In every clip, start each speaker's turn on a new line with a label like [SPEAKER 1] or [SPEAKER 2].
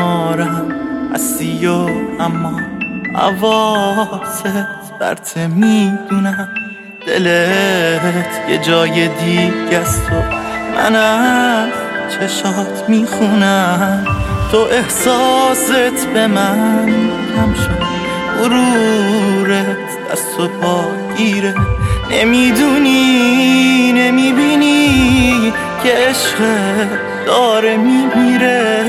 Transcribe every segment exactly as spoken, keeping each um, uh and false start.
[SPEAKER 1] کنارم هستی و اما حواست برت میدونم دلت یه جای دیگه است و من از چشات میخونم. تو احساست به من کم شد، غرورت دست و پا گیره، نمیدونی نمیبینی که عشق داره میمیره.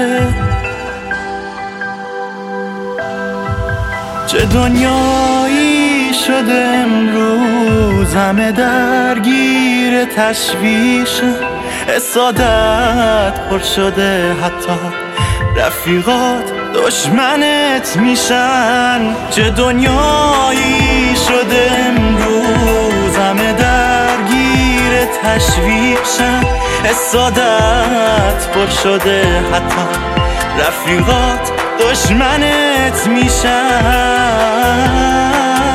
[SPEAKER 1] چه دنیایی شده امروز، همه درگیر تشویشه، حسادت پر شده، حتی رفیقات دشمنت میشن. چه دنیایی شده امروز، همه درگیر تشویشن، حسادت پر شده، حتی رفیقات دشمنت میشن.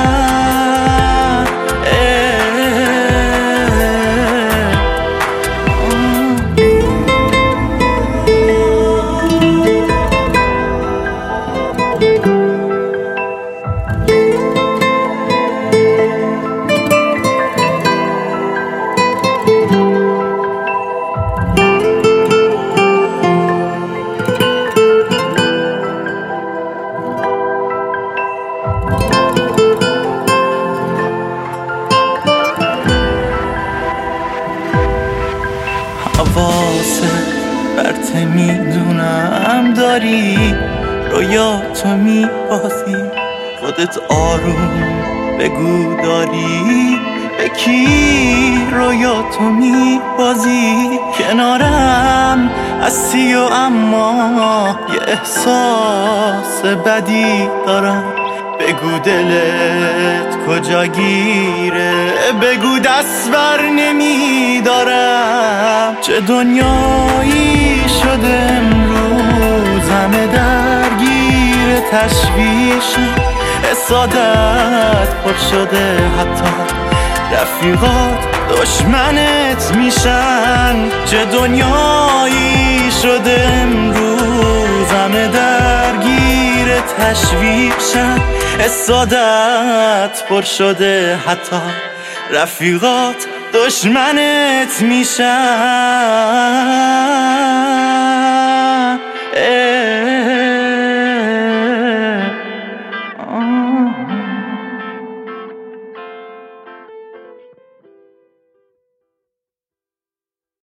[SPEAKER 1] حواست برت میدونم داری، رویاتو میبازی، خودت آروم بگو داری به کی رویاتو میبازی. کنارم هستی و اما یه احساس بدی دارم، بگو دلت کجا گیره، بگو دست بر نمیدارم. چه دنیایی شده امروز، همه درگیر تشویشه، حسادت پر شده، حتی رفیقات دشمنت میشن. چه دنیایی شده امروز، همه درگیر تشویشن، حسادت پر شده، حتی رفیقات دشمنت میشن.